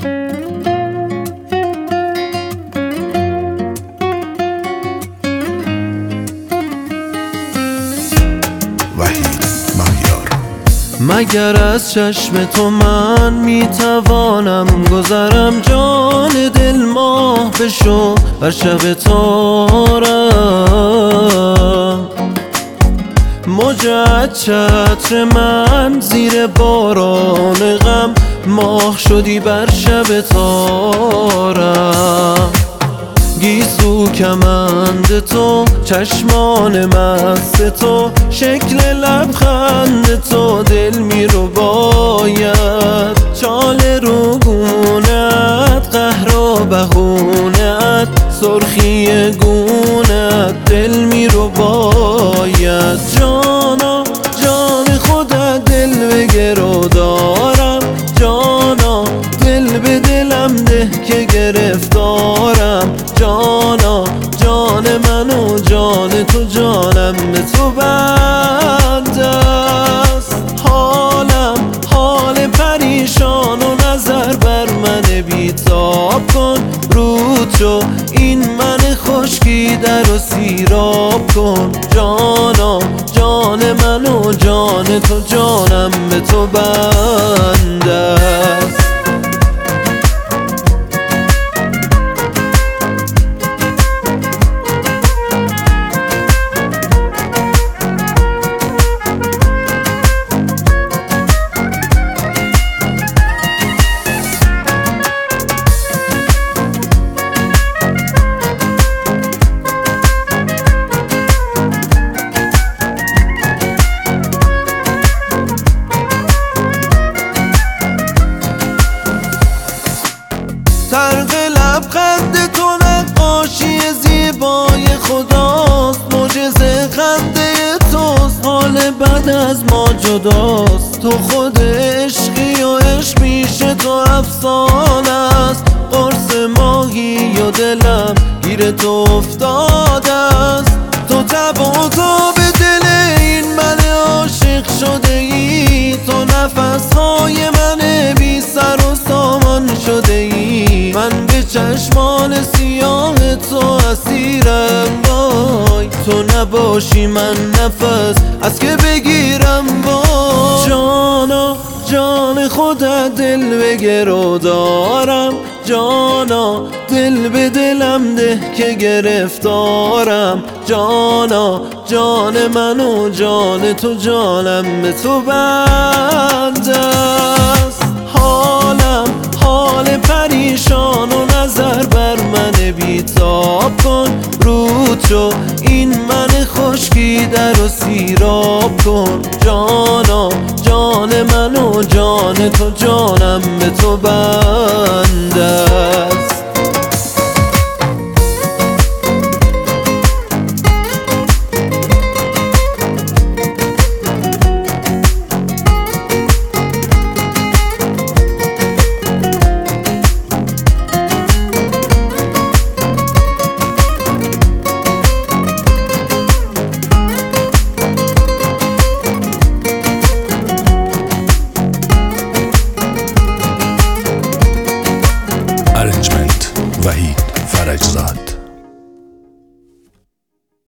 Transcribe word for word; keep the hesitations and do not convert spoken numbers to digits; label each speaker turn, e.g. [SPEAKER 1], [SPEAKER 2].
[SPEAKER 1] مگر از چشم تو من میتوانم گذرم، جان دل ماه بشو بر شب تارم. موج چتر من زیر باران غم، ماه شدی بر شب تارم. گیسو کمند تو، چشمان مست تو، شکل لبخند تو دل می رو باید. چال روگونت، قهر و بهونت، سرخی گونت دل می رو باید. جانا جان خودت دل به گرو دارم، جانا دل به دلم ده که گرفتارم. جانا جان من و جان تو، جانم به تو بند است. حالم حال پریشان و نظر بر من بیتاب کن. رود شو این من خشکی در و سیراب کن. جانا جان من و جان تو، جانم به تو بند است. طرق لبخند تو نقاشی زیبای خداست. معجزه خنده توست، حال بد از ما جداست. تو خود عشقی و عشق پیش تو افسانه است. قرص ماهی و دلم گیر تو افتاده است. تو تب و تاب دل این من عاشق شده ای. تو نفسهای من بی سر و سامان شده ای. من به چشمان سیاه تو اسیرم، وای تو نباشی من نفس از که بگیرم. وای جانا جان خودت دل به گرو دارم، جانا دل به دلم ده که گرفتارم. جانا جان من و جان تو، جانم به تو بند است. حالم حال پریشان و نظر بر من بیتاب کن. رود شو این من خشکی در و سیراب کن. جانا جان من و جان تو، جانم به تو بند است.